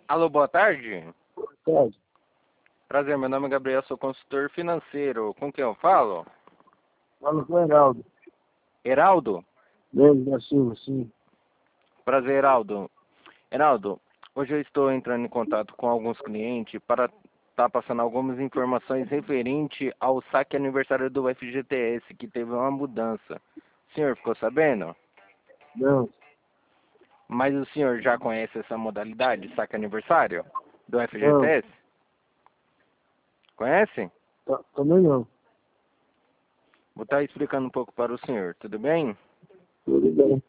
Alô, boa tarde. Pode. Prazer, meu nome é Gabriel, sou consultor financeiro. Com quem eu falo? Fala com o Heraldo. Heraldo? Lembro da Silva, sim. Prazer, Heraldo. Heraldo, hoje eu estou entrando em contato com alguns clientes para estar passando algumas informações referente ao saque aniversário do FGTS, que teve uma mudança. O senhor ficou sabendo? Não, Mas o senhor já conhece essa modalidade, saque aniversário do não, FGTS? Conhece? também não. Vou estar explicando um pouco para o senhor, tudo bem? Tudo bem.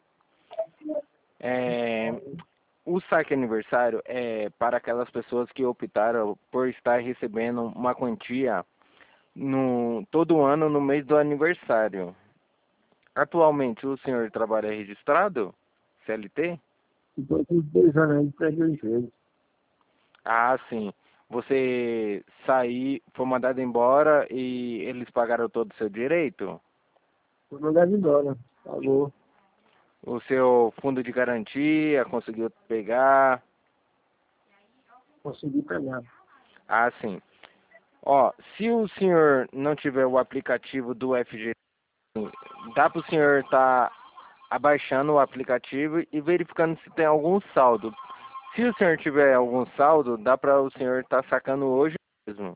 É, o saque aniversário é para aquelas pessoas que optaram por estar recebendo uma quantia no todo ano no mês do aniversário. Atualmente o senhor trabalha registrado? CLT? Depois de 2 anos aí, perdeu o emprego. Ah, sim. Você foi mandado embora e eles pagaram todo o seu direito? Foi mandado embora. Pagou. O seu fundo de garantia conseguiu pegar? Consegui pegar. Ah, sim. Ó, se o senhor não tiver o aplicativo do FG, dá para o senhor estar abaixando o aplicativo e verificando se tem algum saldo. Se o senhor tiver algum saldo, dá para o senhor estar sacando hoje mesmo.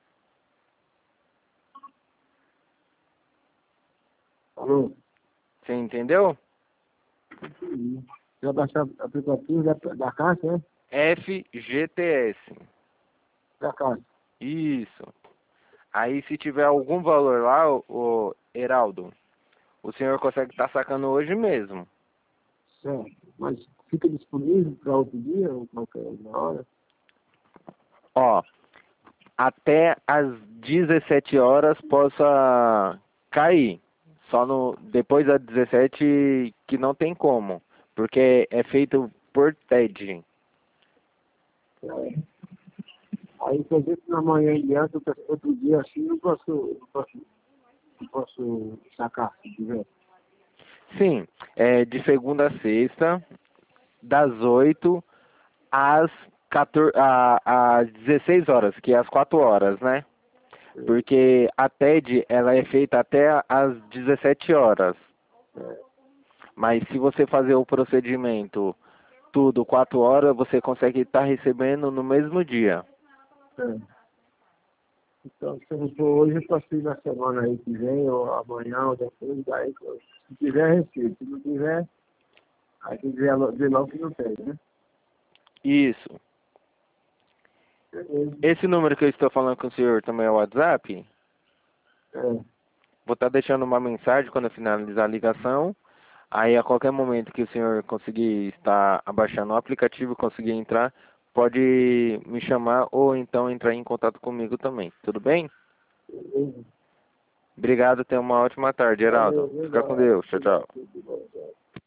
Falou. Você entendeu? Consegui. Já baixar o aplicativo da Caixa, né? FGTS. Da Caixa. Isso. Aí se tiver algum valor lá, o Heraldo, o senhor consegue estar sacando hoje mesmo. Certo. Mas fica disponível para outro dia ou qualquer hora? Ó, até às 17 horas possa cair. Só no depois das 17 que não tem como, porque é feito por TED. É. Aí, quer dizer que na manhã em diante, outro dia assim, não posso sacar, se tiver. Sim, é de segunda a sexta, das 8 às 14, às 16 horas, que é às 4 horas, né? Porque a TED ela é feita até às 17 horas. Mas se você fazer o procedimento tudo 4 horas, você consegue estar recebendo no mesmo dia. É. Então, se não for hoje, eu posso ir na semana aí que vem, ou amanhã, ou depois, daí, se tiver, recebo. Se não tiver, aí tem que ver logo que não tem, né? Isso. Beleza. Esse número que eu estou falando com o senhor também é o WhatsApp. É, Vou estar deixando uma mensagem quando eu finalizar a ligação. Aí, a qualquer momento que o senhor conseguir estar abaixando o aplicativo, conseguir entrar, pode me chamar ou então entrar em contato comigo também. Tudo bem? beleza. Obrigado, tenha uma ótima tarde, Valeu, Geraldo. Fica com obrigado. Deus. Tchau, Obrigado, tchau. tudo bom.